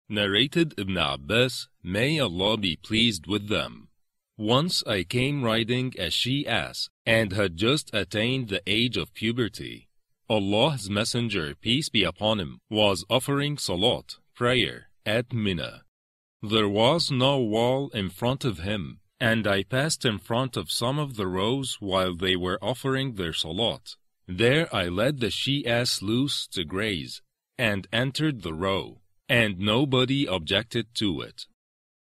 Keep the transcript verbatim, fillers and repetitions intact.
Narrated Ibn Abbas, may Allah be pleased with them. Once I came riding a she-ass and had just attained the age of puberty. Allah's Messenger, peace be upon him, was offering salat, prayer, at Mina. There was no wall in front of him, and I passed in front of some of the rows while they were offering their salat. There I let the she-ass loose to graze, and entered the row, and nobody objected to it.